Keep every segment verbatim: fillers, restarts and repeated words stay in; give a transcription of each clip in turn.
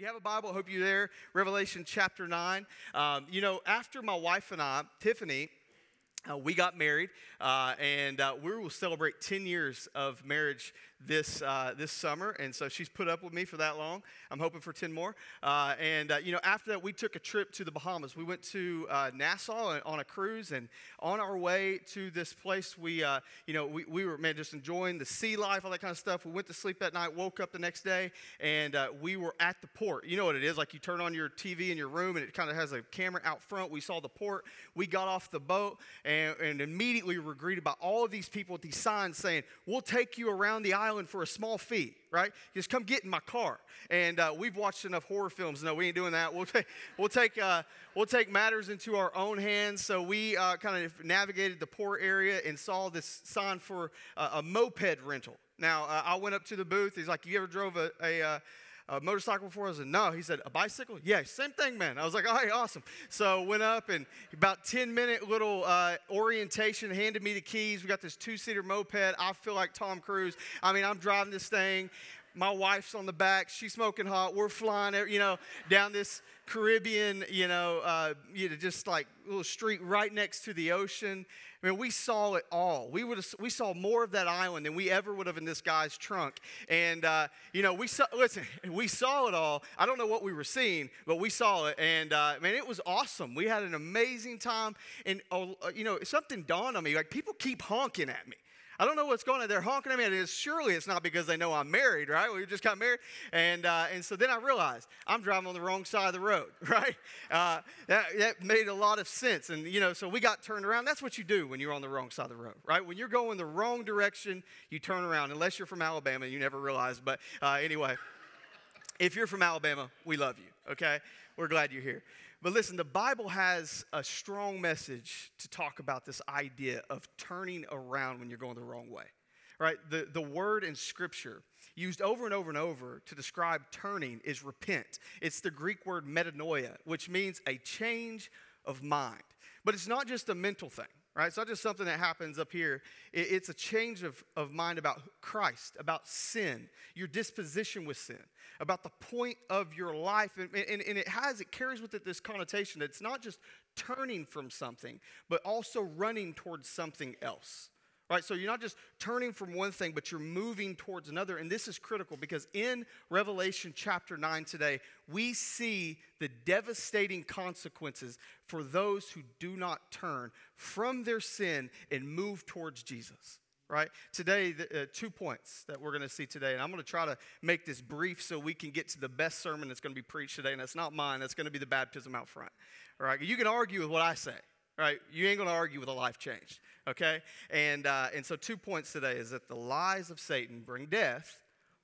you have a Bible, I hope you're there. Revelation chapter nine. Um, you know, after my wife and I, Tiffany, uh, we got married, uh, and uh, we will celebrate ten years of marriage this uh, this summer, and so she's put up with me for that long. I'm hoping for ten more. Uh, and, uh, you know, after that, we took a trip to the Bahamas. We went to uh, Nassau on a cruise, and on our way to this place, we, uh, you know, we, we were, man, just enjoying the sea life, all that kind of stuff. We went to sleep that night, woke up the next day, and uh, we were at the port. You know what it is, like you turn on your T V in your room, and it kind of has a camera out front. We saw the port. We got off the boat, and, and immediately we were greeted by all of these people with these signs saying, we'll take you around the island for a small fee, right? Just come get in my car. And uh, we've watched enough horror films. No, we ain't doing that. We'll take we'll take uh, we'll take matters into our own hands. So we uh, kind of navigated the port area and saw this sign for uh, a moped rental. Now uh, I went up to the booth. He's like, "You ever drove a a, uh, a motorcycle before?" I said, "No." He said, "A bicycle?" "Yeah, same thing, man." I was like, "All right, awesome." So went up, and about ten minute little uh, orientation, handed me the keys. We got this two-seater moped. I feel like Tom Cruise. I mean, I'm driving this thing. My wife's on the back. She's smoking hot. We're flying, you know, down this Caribbean, you know, uh, you know, just like little street right next to the ocean. I mean, we saw it all. We would we saw more of that island than we ever would have in this guy's trunk. And uh, you know, we saw. Listen, we saw it all. I don't know what we were seeing, but we saw it, and uh, man, it was awesome. We had an amazing time. And uh, you know, something dawned on me. Like, people keep honking at me. I don't know what's going on. They're honking at me. And it's, surely it's not because they know I'm married, right? We just got married. And uh, and so then I realized I'm driving on the wrong side of the road, right? Uh, that, that made a lot of sense. And, you know, so we got turned around. That's what you do when you're on the wrong side of the road, right? When you're going the wrong direction, you turn around. Unless you're from Alabama, you never realize. But uh, anyway, if you're from Alabama, we love you, okay? We're glad you're here. But listen, the Bible has a strong message to talk about this idea of turning around when you're going the wrong way, right? The, the word in Scripture used over and over and over to describe turning is repent. It's the Greek word metanoia, which means a change of mind. But it's not just a mental thing, right? It's not just something that happens up here. It, it's a change of, of mind about Christ, about sin, your disposition with sin, about the point of your life. And, and, and it has, it carries with it this connotation that it's not just turning from something, but also running towards something else. Right, so you're not just turning from one thing, but you're moving towards another. And this is critical because in Revelation chapter nine today, we see the devastating consequences for those who do not turn from their sin and move towards Jesus. Right? Today, the, uh, two points that we're going to see today. And I'm going to try to make this brief so we can get to the best sermon that's going to be preached today. And that's not mine. That's going to be the baptism out front. All right? You can argue with what I say. Right? You ain't going to argue with a life changed. Okay? And uh, and so two points today is that the lies of Satan bring death,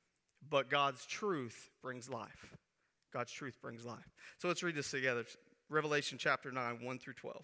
but God's truth brings life. God's truth brings life. So let's read this together. Revelation chapter nine, one through twelve.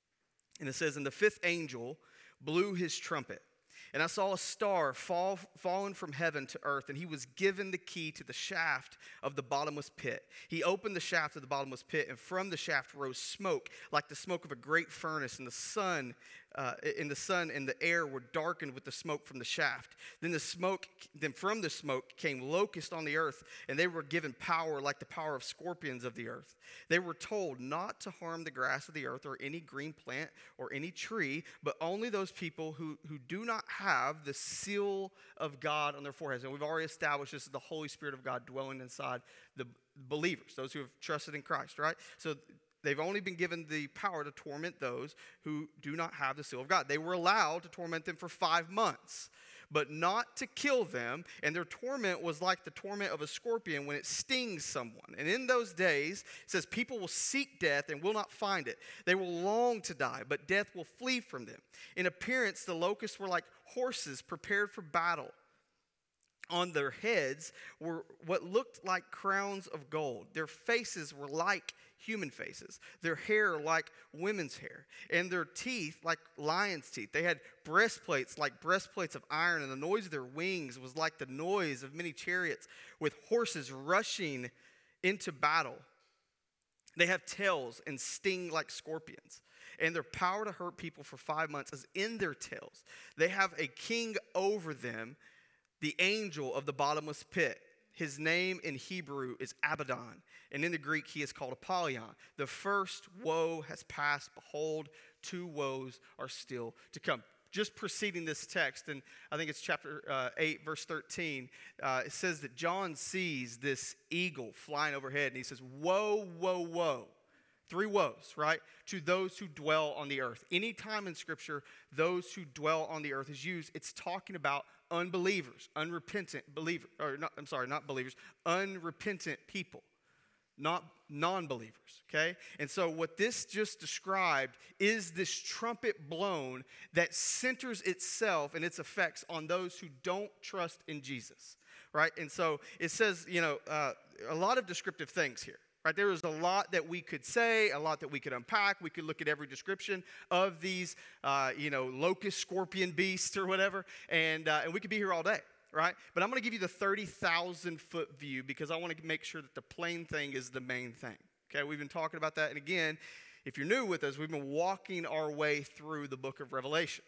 And it says, "And the fifth angel blew his trumpet. And I saw a star fall, fallen from heaven to earth, and he was given the key to the shaft of the bottomless pit. He opened the shaft of the bottomless pit, and from the shaft rose smoke like the smoke of a great furnace, and the sun uh, in the sun and the air were darkened with the smoke from the shaft. Then the smoke, then from the smoke came locusts on the earth, and they were given power like the power of scorpions of the earth. They were told not to harm the grass of the earth or any green plant or any tree, but only those people who, who do not have the seal of God on their foreheads." And we've already established this is the Holy Spirit of God dwelling inside the believers, those who have trusted in Christ, right? So they've only been given the power to torment those who do not have the seal of God. They were allowed to torment them for five months, but not to kill them. And their torment was like the torment of a scorpion when it stings someone. And in those days, it says, people will seek death and will not find it. They will long to die, but death will flee from them. In appearance, the locusts were like horses prepared for battle. On their heads were what looked like crowns of gold. Their faces were like human faces, their hair like women's hair, and their teeth like lions' teeth. They had breastplates like breastplates of iron, and the noise of their wings was like the noise of many chariots with horses rushing into battle. They have tails and sting like scorpions, and their power to hurt people for five months is in their tails. They have a king over them, the angel of the bottomless pit. his name in Hebrew is Abaddon, and in the Greek he is called Apollyon. The first woe has passed. Behold, two woes are still to come. Just preceding this text, and I think it's chapter uh, eight, verse thirteen, uh, it says that John sees this eagle flying overhead, and he says, woe, woe, woe. Three woes, right? To those who dwell on the earth. Anytime in Scripture, those who dwell on the earth is used, it's talking about unbelievers, unrepentant believers, or not, I'm sorry, not believers, unrepentant people, not non-believers, okay? And so what this just described is this trumpet blown that centers itself and its effects on those who don't trust in Jesus, right? And so it says, you know, uh, a lot of descriptive things here. Right, there is a lot that we could say, a lot that we could unpack. We could look at every description of these, uh, you know, locust, scorpion, beasts, or whatever, and uh, and we could be here all day, right? But I'm going to give you the thirty thousand foot view because I want to make sure that the plain thing is the main thing. Okay, we've been talking about that, and again, if you're new with us, we've been walking our way through the book of Revelation.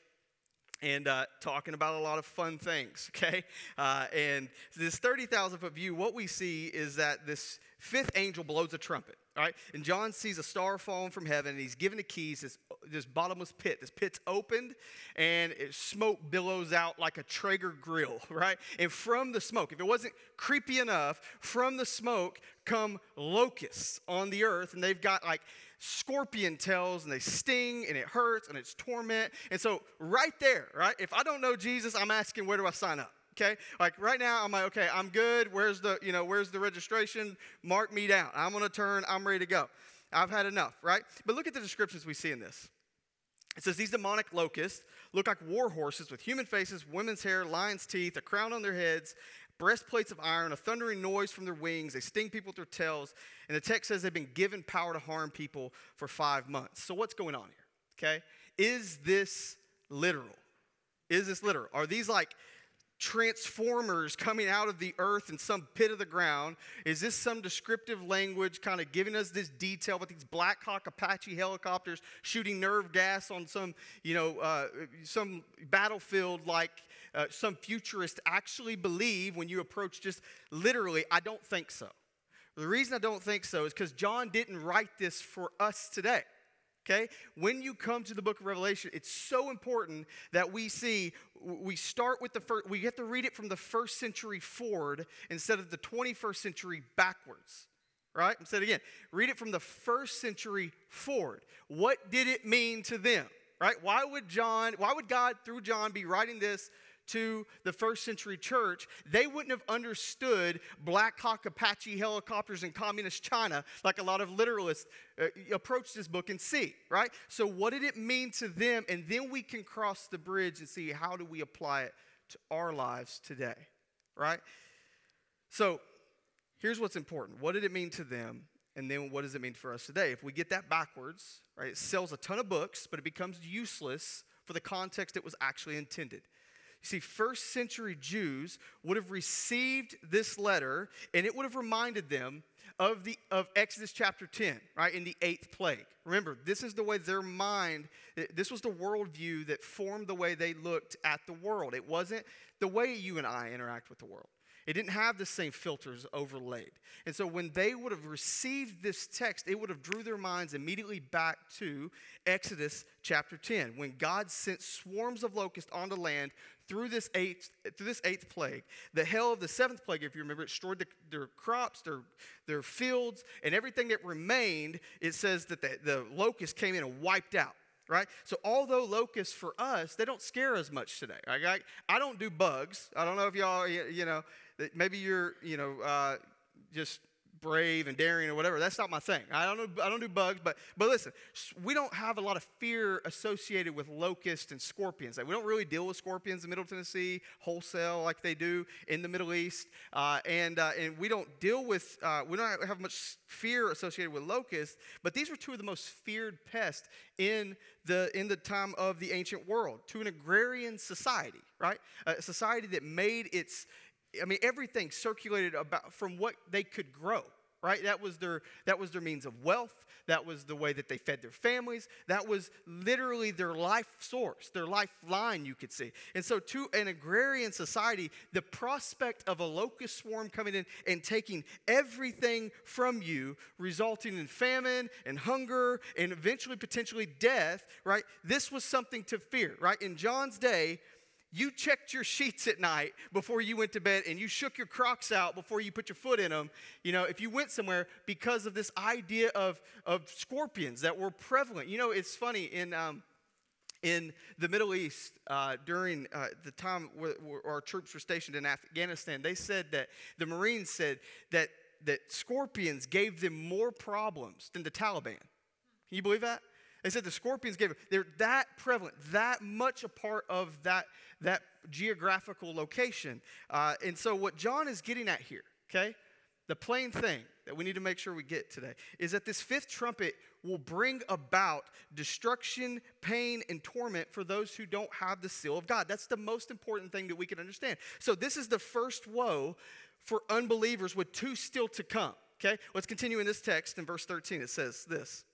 And uh, talking about a lot of fun things, okay? Uh, and this thirty thousand foot view, what we see is that this fifth angel blows a trumpet, all right? And John sees a star falling from heaven, and he's given the keys, this, this bottomless pit. This pit's opened, and it, smoke billows out like a Traeger grill, right? And from the smoke, if it wasn't creepy enough, from the smoke come locusts on the earth, and they've got like scorpion tails, and they sting, and it hurts, and it's torment. And so right there, right, if I don't know Jesus, I'm asking, where do I sign up? Okay, like right now, I'm like, okay, I'm good. Where's the, you know, where's the registration? Mark me down. I'm going to turn. I'm ready to go. I've had enough, right? But look at the descriptions we see in this. It says, these demonic locusts look like war horses with human faces, women's hair, lion's teeth, a crown on their heads, breastplates of iron, a thundering noise from their wings. They sting people with their tails. And the text says they've been given power to harm people for five months. So what's going on here, okay? Is this literal? Is this literal? Are these like transformers coming out of the earth in some pit of the ground? Is this some descriptive language kind of giving us this detail about these Black Hawk Apache helicopters shooting nerve gas on some, you know, uh, some battlefield like uh, some futurists actually believe when you approach just literally? I don't think so. The reason I don't think so is because John didn't write this for us today. Okay? When you come to the book of Revelation, it's so important that we see, we start with the first, we have to read it from the first century forward instead of the twenty-first century backwards. Right? I'm saying it again. Read it from the first century forward. What did it mean to them? Right? Why would John, why would God through John be writing this to the first century church? They wouldn't have understood Black Hawk Apache helicopters in communist China like a lot of literalists uh, approach this book and see, right? So what did it mean to them? And then we can cross the bridge and see how do we apply it to our lives today, right? So here's what's important. What did it mean to them? And then what does it mean for us today? If we get that backwards, right, it sells a ton of books, but it becomes useless for the context it was actually intended. You see, first century Jews would have received this letter, and it would have reminded them of the of Exodus chapter ten, right, in the eighth plague. Remember, this is the way their mind, this was the worldview that formed the way they looked at the world. It wasn't the way you and I interact with the world. It didn't have the same filters overlaid. And so when they would have received this text, it would have drew their minds immediately back to Exodus chapter ten, when God sent swarms of locusts onto land through this eighth, through this eighth plague. The hail of the seventh plague, if you remember, it destroyed the, their crops, their, their fields, and everything that remained. It says that the, the locusts came in and wiped out. Right? So although locusts for us, they don't scare us much today. I, I, I don't do bugs. I don't know if y'all, you, you know, maybe you're, you know, uh, just brave and daring or whatever. That's not my thing. I don't know, I don't do bugs, but but listen, we don't have a lot of fear associated with locusts and scorpions. Like, we don't really deal with scorpions in Middle Tennessee wholesale like they do in the Middle East, uh, and uh, and we don't deal with uh, we don't have much fear associated with locusts. But these were two of the most feared pests in the in the time of the ancient world, to an agrarian society, right? A society that made its I mean, everything circulated about from what they could grow, right? That was their that was their means of wealth. That was the way that they fed their families. That was literally their life source, their lifeline, you could see. And so to an agrarian society, the prospect of a locust swarm coming in and taking everything from you, resulting in famine and hunger and eventually potentially death, right? This was something to fear, right? In John's day, you checked your sheets at night before you went to bed, and you shook your Crocs out before you put your foot in them, you know, if you went somewhere, because of this idea of, of scorpions that were prevalent. You know, it's funny, in um, in the Middle East, uh, during uh, the time where, where our troops were stationed in Afghanistan, they said that, the Marines said that, that scorpions gave them more problems than the Taliban. Can you believe that? They said the scorpions gave, they're that prevalent, that much a part of that, that geographical location. Uh, and so what John is getting at here, okay, the plain thing that we need to make sure we get today is that this fifth trumpet will bring about destruction, pain, and torment for those who don't have the seal of God. That's the most important thing that we can understand. So this is the first woe for unbelievers, with two still to come, okay? Let's continue in this text in verse thirteen. It says this.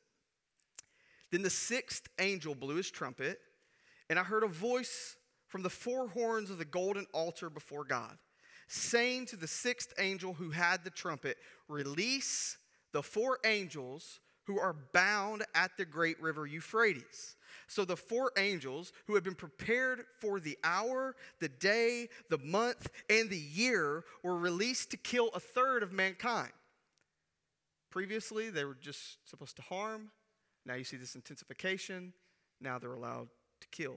Then the sixth angel blew his trumpet, and I heard a voice from the four horns of the golden altar before God, saying to the sixth angel who had the trumpet, release the four angels who are bound at the great river Euphrates. So the four angels who had been prepared for the hour, the day, the month, and the year were released to kill a third of mankind. Previously, they were just supposed to harm. Now you see this intensification. Now they're allowed to kill.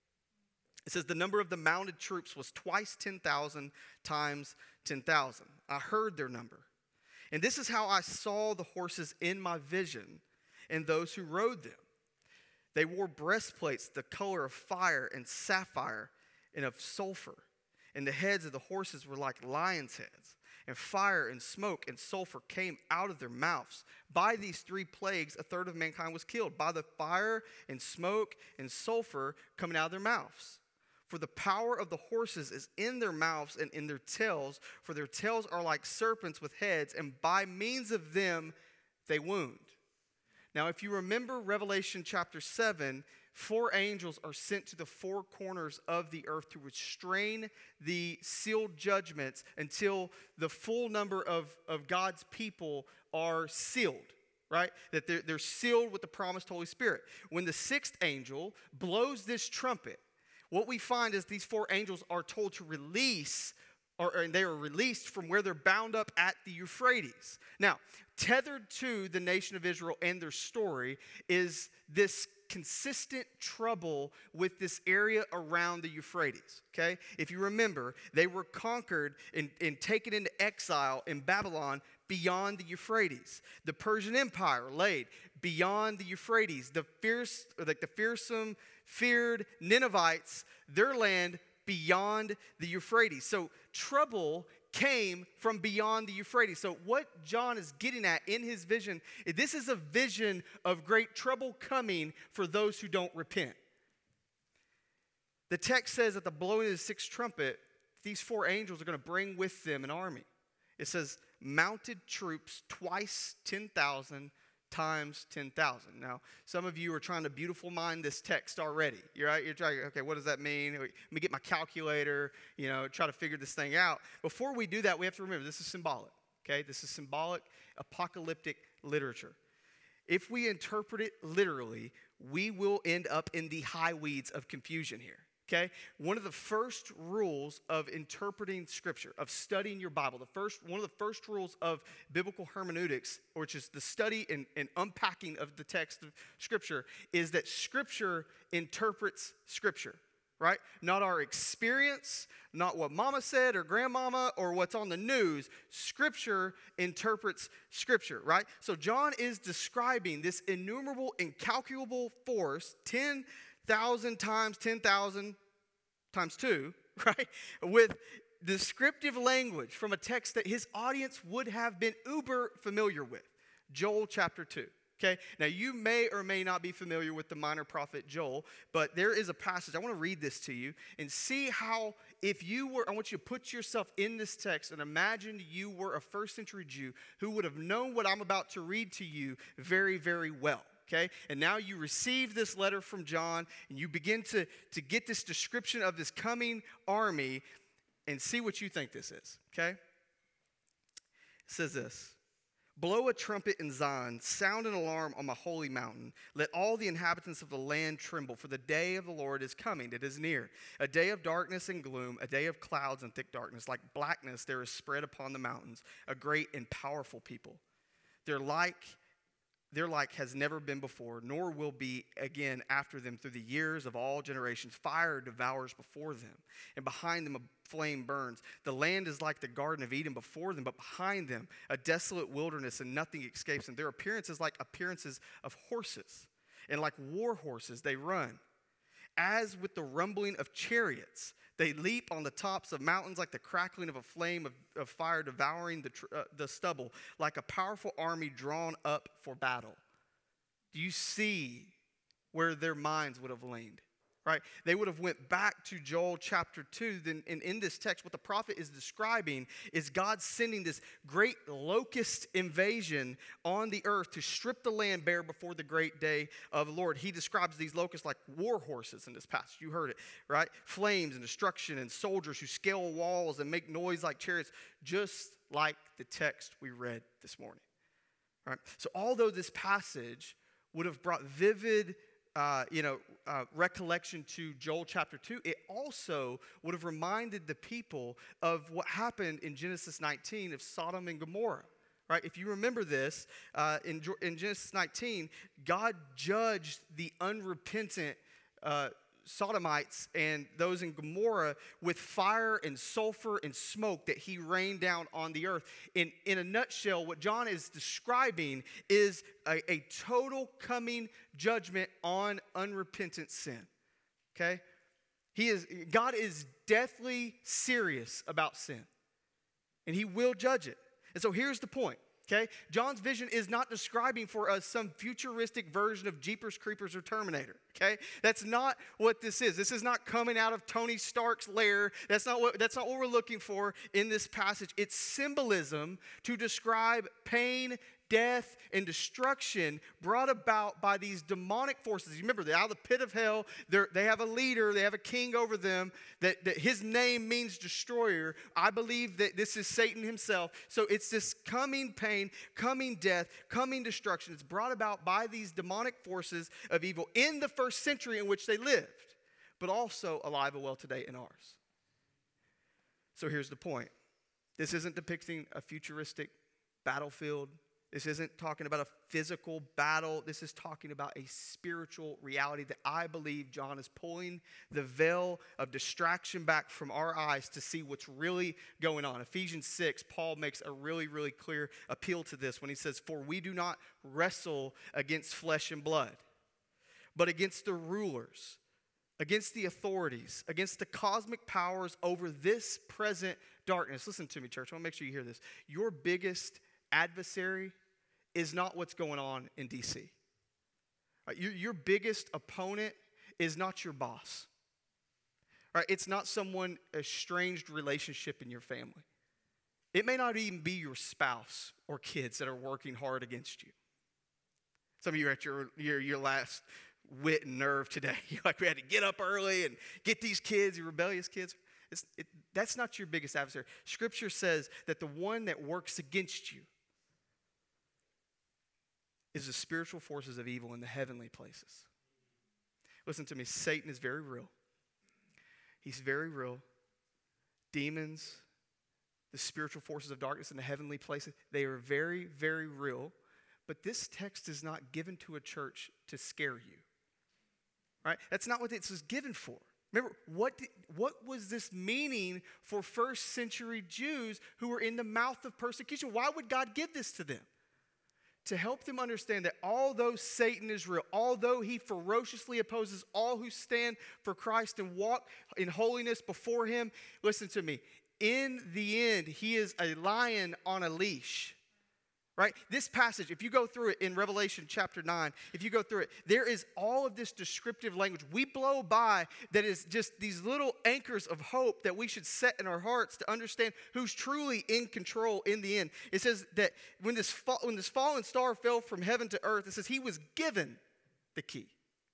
It says the number of the mounted troops was twice ten thousand times ten thousand. I heard their number. And this is how I saw the horses in my vision and those who rode them. They wore breastplates the color of fire and sapphire and of sulfur. And the heads of the horses were like lions' heads. And fire and smoke and sulfur came out of their mouths. By these three plagues, a third of mankind was killed, by the fire and smoke and sulfur coming out of their mouths. For the power of the horses is in their mouths and in their tails, for their tails are like serpents with heads, and by means of them they wound. Now, if you remember Revelation chapter seven, four angels are sent to the four corners of the earth to restrain the sealed judgments until the full number of, of God's people are sealed, right? That they're, they're sealed with the promised Holy Spirit. When the sixth angel blows this trumpet, what we find is these four angels are told to release, or, or they are released from where they're bound up at the Euphrates. Now, tethered to the nation of Israel and their story is this consistent trouble with this area around the Euphrates, okay? If you remember, they were conquered and, and taken into exile in Babylon beyond the Euphrates. The Persian Empire laid beyond the Euphrates. The fierce, like the fearsome, feared Ninevites, their land beyond the Euphrates. So trouble came from beyond the Euphrates. So what John is getting at in his vision, this is a vision of great trouble coming for those who don't repent. The text says at the blowing of the sixth trumpet, these four angels are going to bring with them an army. It says mounted troops twice ten thousand times ten thousand. Now, some of you are trying to beautiful mind this text already. You're right. You're trying, okay, what does that mean? Let me get my calculator, you know, try to figure this thing out. Before we do that, we have to remember this is symbolic, okay? This is symbolic, apocalyptic literature. If we interpret it literally, we will end up in the high weeds of confusion here. Okay, one of the first rules of interpreting Scripture, of studying your Bible, the first one of the first rules of biblical hermeneutics, which is the study and, and unpacking of the text of Scripture, is that Scripture interprets Scripture, right? Not our experience, not what mama said or grandmama or what's on the news. Scripture interprets Scripture, right? So John is describing this innumerable, incalculable force, ten thousand times ten thousand times two, right? With descriptive language from a text that his audience would have been uber familiar with. Joel chapter two, Okay, now you may or may not be familiar with the minor prophet Joel, but there is a passage. I want to read this to you and see how, if you were, I want you to put yourself in this text and imagine you were a first century Jew who would have known what I'm about to read to you very, very well. Okay, and now you receive this letter from John and you begin to, to get this description of this coming army and see what you think this is. Okay, it says this. Blow a trumpet in Zion, sound an alarm on my holy mountain. Let all the inhabitants of the land tremble, for the day of the Lord is coming. It is near. A day of darkness and gloom, a day of clouds and thick darkness. Like blackness there is spread upon the mountains, a great and powerful people. They're like, their like has never been before, nor will be again after them through the years of all generations. Fire devours before them, and behind them a flame burns. The land is like the Garden of Eden before them, but behind them a desolate wilderness, and nothing escapes them. Their appearance is like appearances of horses, and like war horses they run. As with the rumbling of chariots, they leap on the tops of mountains like the crackling of a flame of, of fire devouring the, tr- uh, the stubble, like a powerful army drawn up for battle. Do you see where their minds would have lain? Right? They would have went back to Joel chapter two. Then, and in this text, what the prophet is describing is God sending this great locust invasion on the earth to strip the land bare before the great day of the Lord. He describes these locusts like war horses in this passage. You heard it, right? Flames and destruction and soldiers who scale walls and make noise like chariots, just like the text we read this morning. Right? So although this passage would have brought vivid Uh, you know, uh, recollection to Joel chapter two, it also would have reminded the people of what happened in Genesis nineteen of Sodom and Gomorrah, right? If you remember this, uh, in, in Genesis nineteen, God judged the unrepentant uh, Sodomites and those in Gomorrah with fire and sulfur and smoke that he rained down on the earth. In, in a nutshell, what John is describing is a, a total coming judgment on unrepentant sin. Okay? He is, God is deathly serious about sin, and he will judge it. And so here's the point. Okay? John's vision is not describing for us some futuristic version of Jeepers Creepers or Terminator. Okay? That's not what this is. This is not coming out of Tony Stark's lair. That's not what that's not what we're looking for in this passage. It's symbolism to describe pain, death, and destruction brought about by these demonic forces. You remember, they're out of the pit of hell. They're, they have a leader. They have a king over them. That, that his name means destroyer. I believe that this is Satan himself. So it's this coming pain, coming death, coming destruction. It's brought about by these demonic forces of evil in the first century in which they lived, but also alive and well today in ours. So here's the point. This isn't depicting a futuristic battlefield. This isn't talking about a physical battle. This is talking about a spiritual reality that I believe John is pulling the veil of distraction back from our eyes to see what's really going on. Ephesians six, Paul makes a really, really clear appeal to this when he says, "For we do not wrestle against flesh and blood, but against the rulers, against the authorities, against the cosmic powers over this present darkness." Listen to me, church. I want to make sure you hear this. Your biggest adversary is not what's going on in D C. Right, your, your biggest opponent is not your boss. Right, it's not someone, estranged relationship in your family. It may not even be your spouse or kids that are working hard against you. Some of you are at your, your, your last wit and nerve today. You're like, we had to get up early and get these kids, you rebellious kids. It's, it, that's not your biggest adversary. Scripture says that the one that works against you is the spiritual forces of evil in the heavenly places. Listen to me, Satan is very real. He's very real. Demons, the spiritual forces of darkness in the heavenly places, they are very, very real. But this text is not given to a church to scare you. Right? That's not what this was given for. Remember, what, did, what was this meaning for first century Jews who were in the mouth of persecution? Why would God give this to them? To help them understand that although Satan is real, although he ferociously opposes all who stand for Christ and walk in holiness before him, listen to me, in the end, he is a lion on a leash. right? This passage, if you go through it in Revelation chapter nine, if you go through it, there is all of this descriptive language. We blow by that is just these little anchors of hope that we should set in our hearts to understand who's truly in control in the end. It says that when this, fa- when this fallen star fell from heaven to earth, it says he was given the key.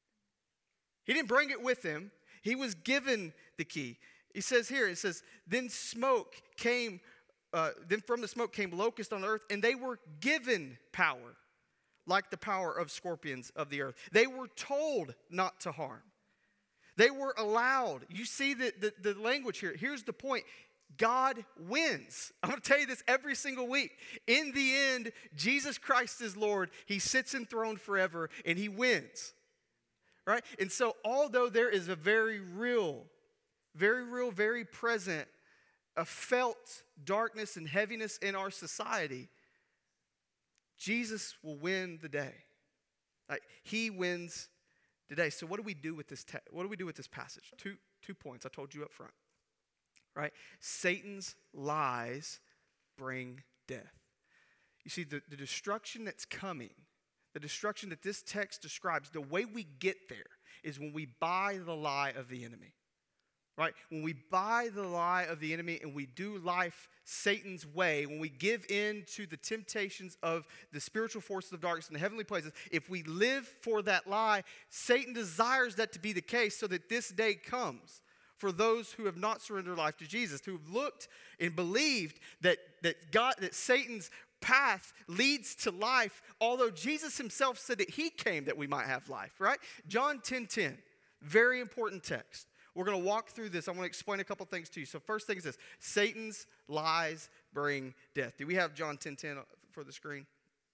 He didn't bring it with him. He was given the key. He says here, it says, then smoke came Uh, then from the smoke came locusts on the earth, and they were given power, like the power of scorpions of the earth. They were told not to harm. They were allowed. You see the, the, the language here. Here's the point. God wins. I'm going to tell you this every single week. In the end, Jesus Christ is Lord. He sits enthroned forever, and he wins. Right? And so although there is a very real, very real, very present, a felt darkness and heaviness in our society, Jesus will win the day. Like, he wins the day. So what do we do with this te- what do we do with this passage? Two, two points I told you up front. Right? Satan's lies bring death. You see, the, the destruction that's coming, the destruction that this text describes, the way we get there is when we buy the lie of the enemy. Right? When we buy the lie of the enemy and we do life Satan's way, when we give in to the temptations of the spiritual forces of darkness in the heavenly places, if we live for that lie, Satan desires that to be the case so that this day comes for those who have not surrendered life to Jesus, who have looked and believed that, that God, that Satan's path leads to life, although Jesus himself said that he came that we might have life, right? John ten ten, very important text. We're going to walk through this. I want to explain a couple things to you. So first thing is this. Satan's lies bring death. Do we have John ten ten for the screen?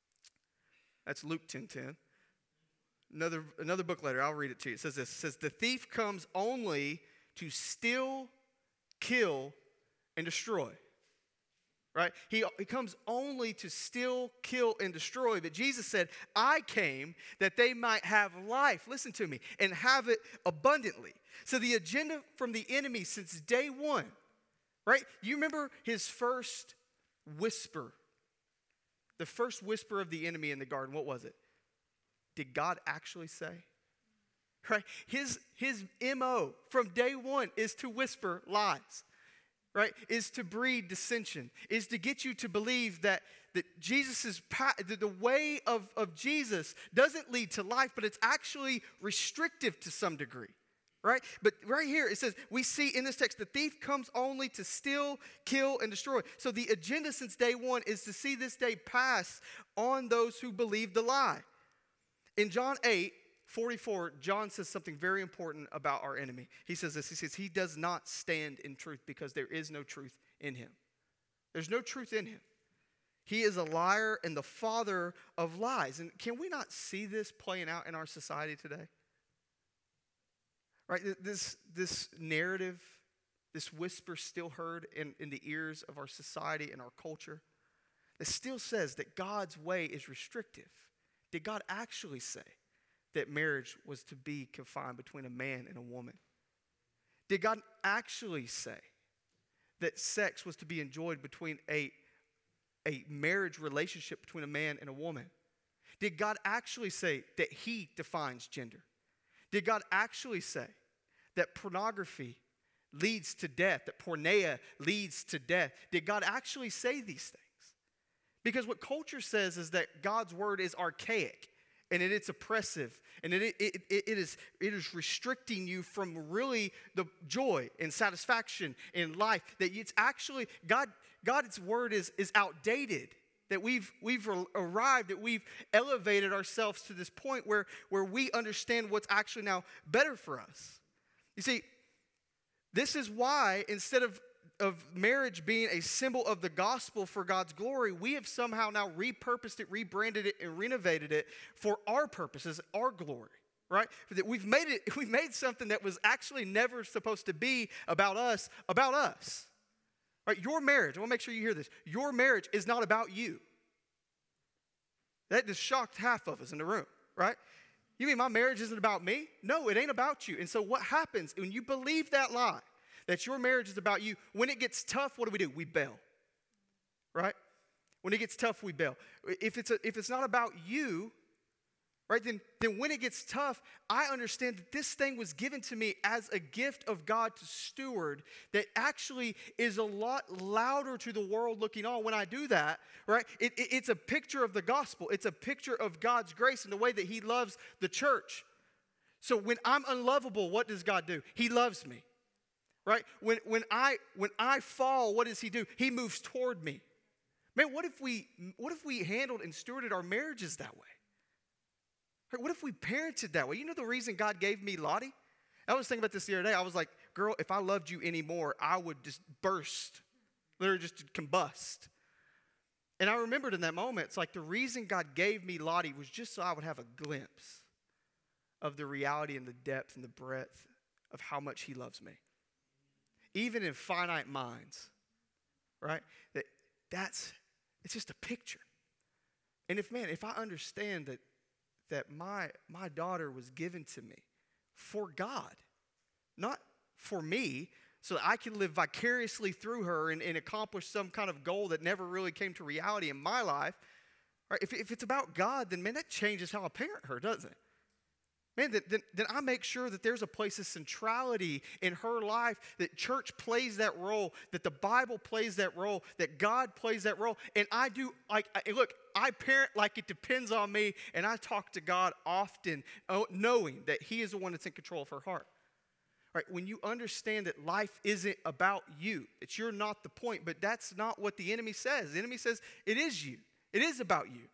That's Luke ten ten. Another, another book letter. I'll read it to you. It says this. It says, the thief comes only to steal, kill, and destroy. Right? He, he comes only to steal, kill, and destroy. But Jesus said, I came that they might have life, listen to me, and have it abundantly. So the agenda from the enemy since day one, right? You remember his first whisper. The first whisper of the enemy in the garden, what was it? Did God actually say? Right? His, his M O from day one is to whisper lies. Right, is to breed dissension, is to get you to believe that, that Jesus's the, the way of, of Jesus doesn't lead to life, but it's actually restrictive to some degree. Right? But right here it says, we see in this text, the thief comes only to steal, kill, and destroy. So the agenda since day one is to see this day pass on those who believe the lie. In John eight, forty-four, John says something very important about our enemy. He says this, he says, he does not stand in truth because there is no truth in him. There's no truth in him. He is a liar and the father of lies. And can we not see this playing out in our society today? Right, this, this narrative, this whisper still heard in, in the ears of our society and our culture, that still says that God's way is restrictive. Did God actually say that marriage was to be confined between a man and a woman? Did God actually say that sex was to be enjoyed between a, a marriage relationship between a man and a woman? Did God actually say that he defines gender? Did God actually say that pornography leads to death, that porneia leads to death? Did God actually say these things? Because what culture says is that God's word is archaic, and it, it's oppressive, and it, it, it, it, is, it is restricting you from really the joy and satisfaction in life. That it's actually, God, God's word is, is outdated. That we've, we've arrived, that we've elevated ourselves to this point where, where we understand what's actually now better for us. You see, this is why instead of of marriage being a symbol of the gospel for God's glory, we have somehow now repurposed it, rebranded it, and renovated it for our purposes, our glory, right? That we've made it, we've made something that was actually never supposed to be about us, about us. Right? Your marriage, I want to make sure you hear this. Your marriage is not about you. That just shocked half of us in the room, right? You mean my marriage isn't about me? No, it ain't about you. And so what happens when you believe that lie, that your marriage is about you, when it gets tough, what do we do? We bail, right? When it gets tough, we bail. If it's, a, if it's not about you, right, then, then when it gets tough, I understand that this thing was given to me as a gift of God to steward that actually is a lot louder to the world looking on when I do that, right? It, it, it's a picture of the gospel. It's a picture of God's grace and the way that he loves the church. So when I'm unlovable, what does God do? He loves me, right? When, when, I, when I fall, what does he do? He moves toward me. Man, what if we, what if we handled and stewarded our marriages that way? Right, what if we parented that way? You know the reason God gave me Lottie? I was thinking about this the other day. I was like, girl, if I loved you anymore, I would just burst, literally just combust. And I remembered in that moment, it's like the reason God gave me Lottie was just so I would have a glimpse of the reality and the depth and the breadth of how much he loves me. Even in finite minds, right? That that's, it's just a picture. And if, man, if I understand that that my, my daughter was given to me for God, not for me, so that I can live vicariously through her and, and accomplish some kind of goal that never really came to reality in my life. Right? If, if it's about God, then, man, that changes how I parent her, doesn't it? Man, then, then, then I make sure that there's a place of centrality in her life, that church plays that role, that the Bible plays that role, that God plays that role. And I do, like, I, look, I parent like it depends on me, and I talk to God often, knowing that he is the one that's in control of her heart. Right? When you understand that life isn't about you, that you're not the point, but that's not what the enemy says. The enemy says it is you. It is about you.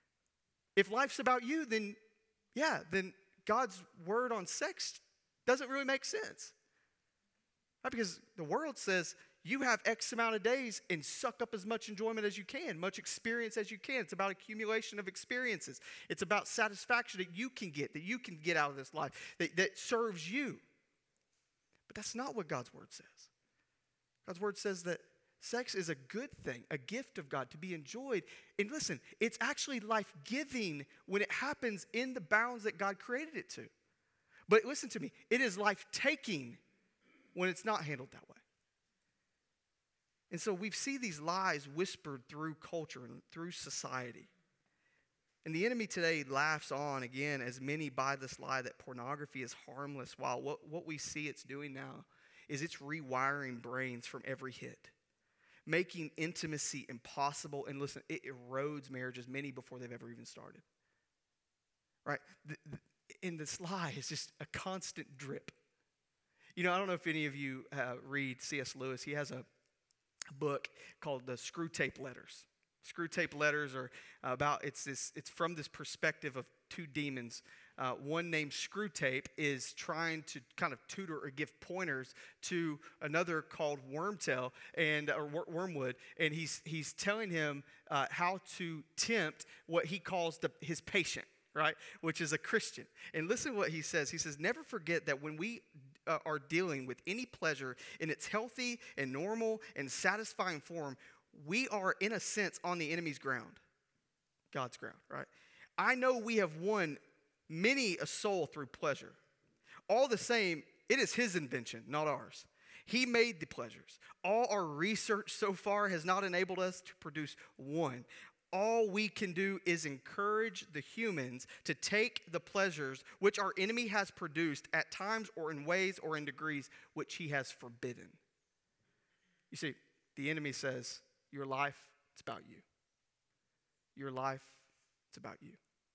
If life's about you, then, yeah, then God's word on sex doesn't really make sense. Right? Because the world says you have X amount of days and suck up as much enjoyment as you can, much experience as you can. It's about accumulation of experiences. It's about satisfaction that you can get, that you can get out of this life, that, that serves you. But that's not what God's word says. God's word says that sex is a good thing, a gift of God to be enjoyed. And listen, it's actually life-giving when it happens in the bounds that God created it to. But listen to me, it is life-taking when it's not handled that way. And so we see these lies whispered through culture and through society. And the enemy today laughs on, again, as many buy this lie that pornography is harmless, while what, what we see it's doing now is it's rewiring brains from every hit, making intimacy impossible. And listen, it erodes marriages, many before they've ever even started. Right? The, the, in this lie is just a constant drip. You know, I don't know if any of you uh, read C S Lewis. He has a book called The Screw Tape Letters. Screw Tape Letters are about, it's this, it's from this perspective of two demons. Uh, one named Screw Tape is trying to kind of tutor or give pointers to another called Wormtail and or Wormwood, and he's he's telling him uh, how to tempt what he calls the, his patient, right, which is a Christian. And listen to what he says. He says, never forget that when we uh, are dealing with any pleasure in its healthy and normal and satisfying form, we are, in a sense, on the enemy's ground, God's ground, right? I know we have won many a soul through pleasure. All the same, it is his invention, not ours. He made the pleasures. All our research so far has not enabled us to produce one. All we can do is encourage the humans to take the pleasures which our enemy has produced at times or in ways or in degrees which he has forbidden. You see, the enemy says, your life, it's about you. Your life, it's about you.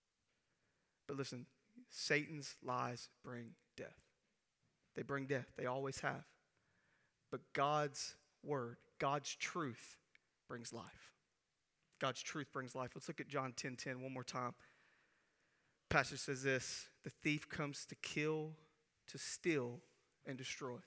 But listen, Satan's lies bring death. They bring death. They always have. But God's word, God's truth brings life. God's truth brings life. Let's look at John ten ten one more time. The passage says this, the thief comes to kill, to steal, and destroy.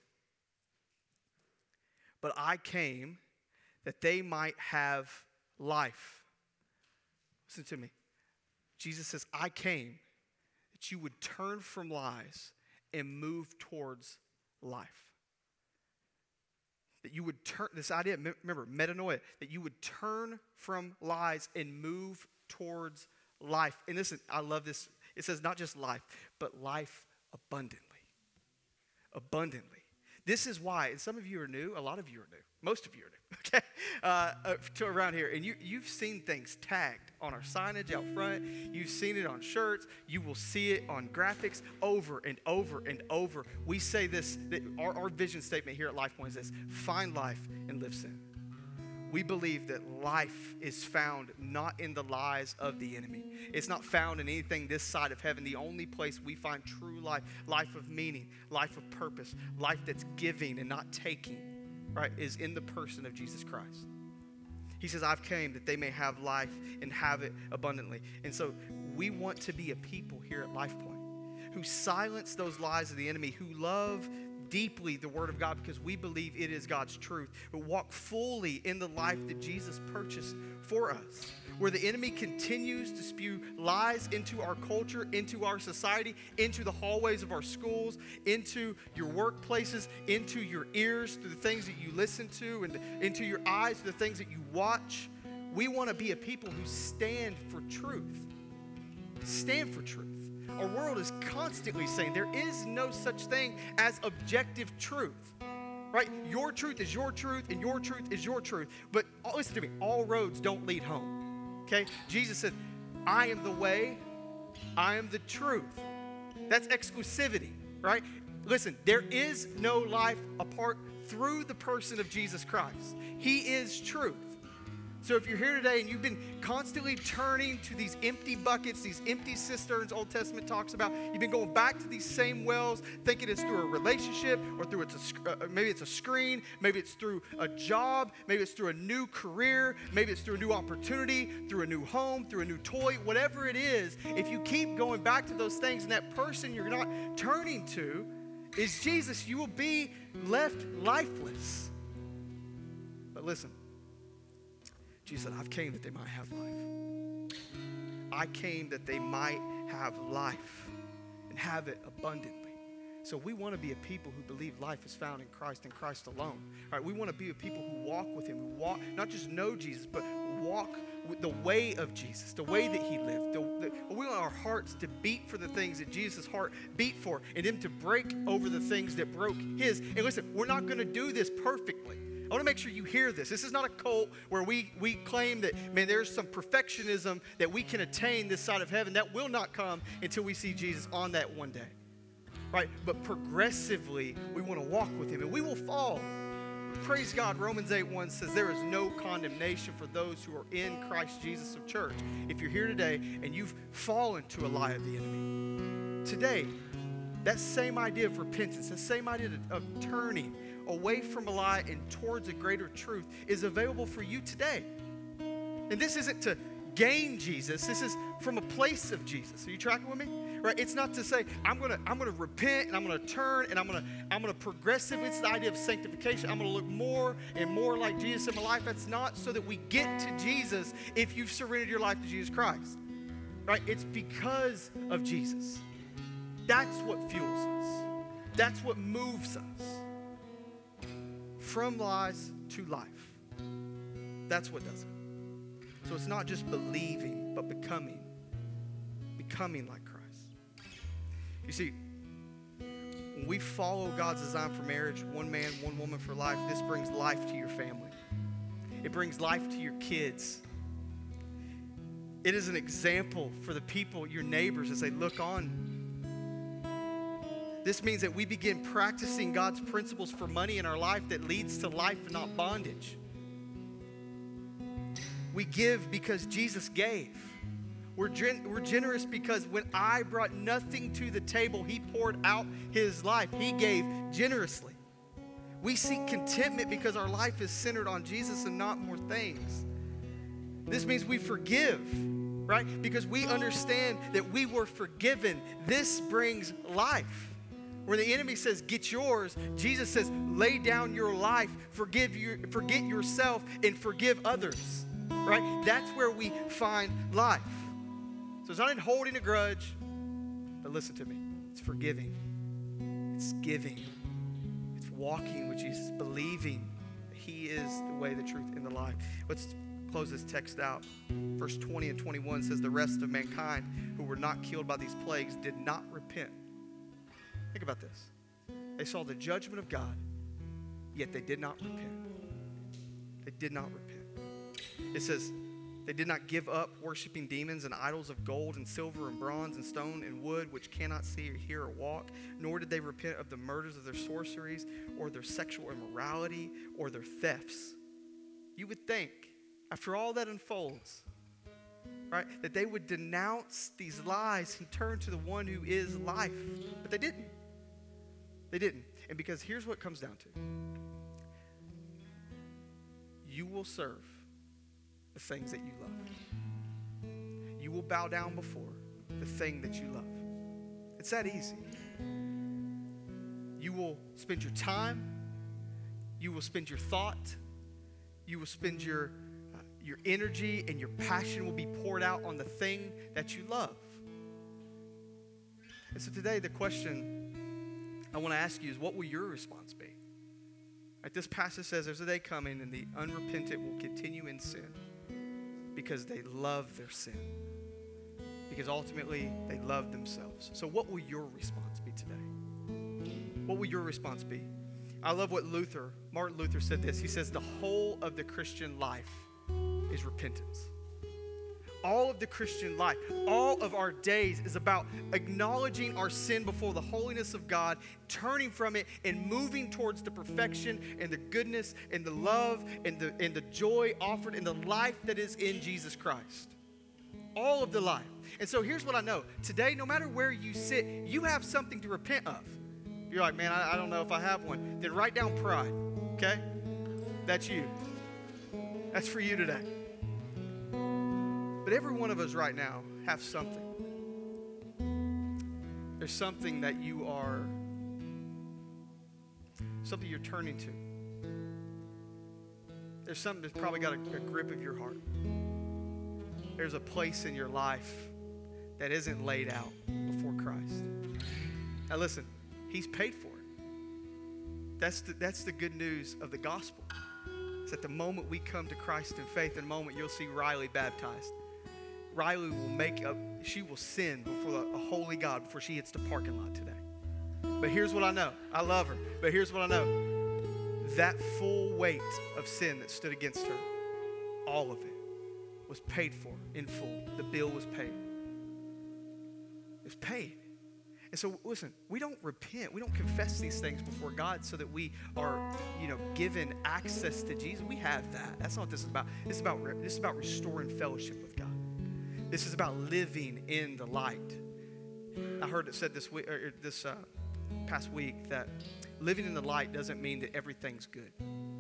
But I came that they might have life. Listen to me. Jesus says, I came that you would turn from lies and move towards life. That you would turn, this idea, remember, metanoia, that you would turn from lies and move towards life. And listen, I love this. It says not just life, but life abundantly. Abundantly. This is why, and some of you are new, a lot of you are new, most of you are new, okay, uh, uh, to around here. And you, you've seen things tagged on our signage out front. You've seen it on shirts. You will see it on graphics over and over and over. We say this, that our, our vision statement here at LifePoint is this: find life and live sin. We believe that life is found not in the lies of the enemy. It's not found in anything this side of heaven. The only place we find true life, life of meaning, life of purpose, life that's giving and not taking, right, is in the person of Jesus Christ. He says, I've came that they may have life and have it abundantly. And so we want to be a people here at LifePoint who silence those lies of the enemy, who love deeply the Word of God because we believe it is God's truth, but walk fully in the life that Jesus purchased for us, where the enemy continues to spew lies into our culture, into our society, into the hallways of our schools, into your workplaces, into your ears through the things that you listen to, and into your eyes through the things that you watch. We want to be a people who stand for truth. Stand for truth. Our world is constantly saying there is no such thing as objective truth, right? Your truth is your truth, and your truth is your truth. But listen to me, all roads don't lead home, okay? Jesus said, I am the way, I am the truth. That's exclusivity, right? Listen, there is no life apart through the person of Jesus Christ. He is truth. So if you're here today and you've been constantly turning to these empty buckets, these empty cisterns Old Testament talks about, you've been going back to these same wells, thinking it's through a relationship, or through it's a, uh, maybe it's a screen, maybe it's through a job, maybe it's through a new career, maybe it's through a new opportunity, through a new home, through a new toy, whatever it is, if you keep going back to those things and that person you're not turning to is Jesus, you will be left lifeless. But listen, Jesus said, I've came that they might have life. I came that they might have life and have it abundantly. So we want to be a people who believe life is found in Christ and Christ alone. All right, we want to be a people who walk with him, who walk, not just know Jesus, but walk with the way of Jesus, the way that he lived. The, the, we want our hearts to beat for the things that Jesus' heart beat for, and him to break over the things that broke his. And listen, we're not going to do this perfectly. I want to make sure you hear this. This is not a cult where we, we claim that, man, there's some perfectionism that we can attain this side of heaven. That will not come until we see Jesus on that one day, right? But progressively, we want to walk with him, and we will fall. Praise God, Romans eight one says there is no condemnation for those who are in Christ Jesus of church. If you're here today and you've fallen to a lie of the enemy, today, that same idea of repentance, that same idea of turning away from a lie and towards a greater truth is available for you today. And this isn't to gain Jesus. This is from a place of Jesus. Are you tracking with me? Right? It's not to say, I'm gonna, I'm gonna repent and I'm gonna turn and I'm gonna, I'm gonna progressive. It's the idea of sanctification. I'm gonna look more and more like Jesus in my life. That's not so that we get to Jesus if you've surrendered your life to Jesus Christ. Right? It's because of Jesus. That's what fuels us. That's what moves us. From lies to life. That's what does it. So it's not just believing, but becoming. Becoming like Christ. You see, when we follow God's design for marriage, one man, one woman for life, this brings life to your family. It brings life to your kids. It is an example for the people, your neighbors, as they look on. This means that we begin practicing God's principles for money in our life that leads to life and not bondage. We give because Jesus gave. We're, gen- we're generous because when I brought nothing to the table, he poured out his life. He gave generously. We seek contentment because our life is centered on Jesus and not more things. This means we forgive, right? Because we understand that we were forgiven. This brings life. Where the enemy says, get yours, Jesus says, lay down your life, forgive your, forget yourself, and forgive others, right? That's where we find life. So it's not in holding a grudge, but listen to me. It's forgiving. It's giving. It's walking with Jesus, believing that he is the way, the truth, and the life. Let's close this text out. Verse twenty and twenty-one says, the rest of mankind who were not killed by these plagues did not repent. Think about this. They saw the judgment of God yet they did not repent. They did not repent. It says, they did not give up worshiping demons and idols of gold and silver and bronze and stone and wood, which cannot see or hear or walk, nor did they repent of the murders of their sorceries or their sexual immorality or their thefts. You would think, after all that unfolds, right, that they would denounce these lies and turn to the one who is life. But they didn't. They didn't. And because here's what it comes down to. You will serve the things that you love. You will bow down before the thing that you love. It's that easy. You will spend your time. You will spend your thought. You will spend your, uh, your energy, and your passion will be poured out on the thing that you love. And so today the question I want to ask you is, what will your response be? Right, this passage says there's a day coming and the unrepentant will continue in sin because they love their sin. Because ultimately they love themselves. So what will your response be today? What will your response be? I love what Luther, Martin Luther said this. He says the whole of the Christian life is repentance. All of the Christian life, all of our days is about acknowledging our sin before the holiness of God, turning from it and moving towards the perfection and the goodness and the love and the, and the joy offered in the life that is in Jesus Christ. All of the life. And so here's what I know. Today, no matter where you sit, you have something to repent of. You're like, man, I, I don't know if I have one. Then write down pride, okay? That's you. That's for you today. But every one of us right now have something. There's something that you are, something you're turning to. There's something that's probably got a, a grip of your heart. There's a place in your life that isn't laid out before Christ. Now listen, He's paid for it. That's the, that's the good news of the gospel. It's at the moment we come to Christ in faith, in a moment you'll see Riley baptized. Riley will make up, she will sin before a holy God before she hits the parking lot today. But here's what I know. I love her. But here's what I know. That full weight of sin that stood against her, all of it, was paid for in full. The bill was paid. It was paid. And so, listen, we don't repent. We don't confess these things before God so that we are, you know, given access to Jesus. We have that. That's not what this is about. This is about, this is about restoring fellowship with God. This is about living in the light. I heard it said this week, or this uh, past week that living in the light doesn't mean that everything's good.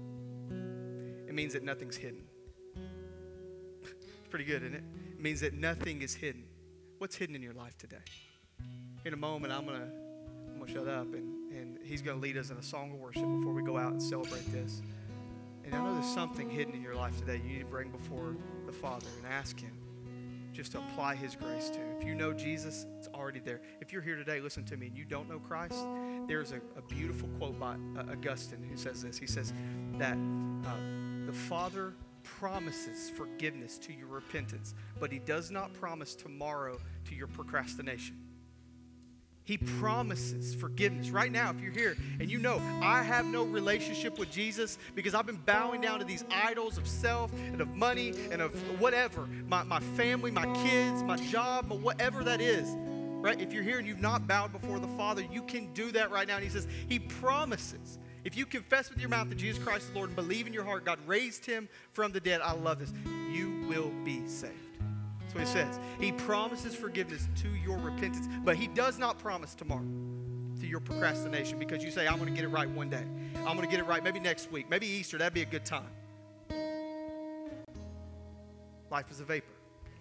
It means that nothing's hidden. It's pretty good, isn't it? It means that nothing is hidden. What's hidden in your life today? In a moment, I'm gonna, I'm gonna shut up, and, and he's gonna lead us in a song of worship before we go out and celebrate this. And I know there's something hidden in your life today you need to bring before the Father and ask Him just to apply His grace to. If you know Jesus, it's already there. If you're here today, listen to me, and you don't know Christ, there's a, a beautiful quote by uh, Augustine who says this. He says that uh, the Father promises forgiveness to your repentance, but He does not promise tomorrow to your procrastination. He promises forgiveness. Right now, if you're here and you know, I have no relationship with Jesus because I've been bowing down to these idols of self and of money and of whatever, my, my family, my kids, my job, whatever that is, right? If you're here and you've not bowed before the Father, you can do that right now. And He says, He promises. If you confess with your mouth that Jesus Christ is Lord and believe in your heart God raised Him from the dead, I love this, you will be saved. That's what He says. He promises forgiveness to your repentance, but He does not promise tomorrow to your procrastination because you say, I'm going to get it right one day. I'm going to get it right maybe next week, maybe Easter. That'd be a good time. Life is a vapor.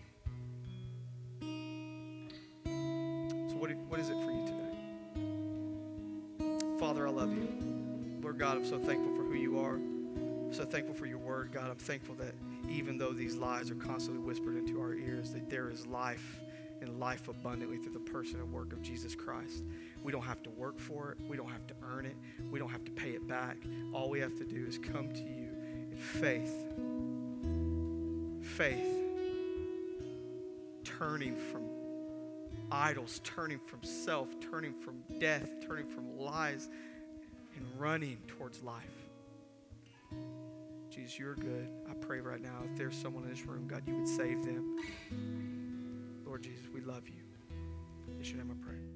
So what, what is it for you today? Father, I love you. Lord God, I'm so thankful for who you are. I'm so thankful for your word, God. I'm thankful that even though these lies are constantly whispered into our ears, that there is life and life abundantly through the person and work of Jesus Christ. We don't have to work for it. We don't have to earn it. We don't have to pay it back. All we have to do is come to you in faith. Faith. Turning from idols, turning from self, turning from death, turning from lies, and running towards life. Jesus, you're good. I pray right now, if there's someone in this room, God, you would save them. Lord Jesus, we love you. In your name I pray.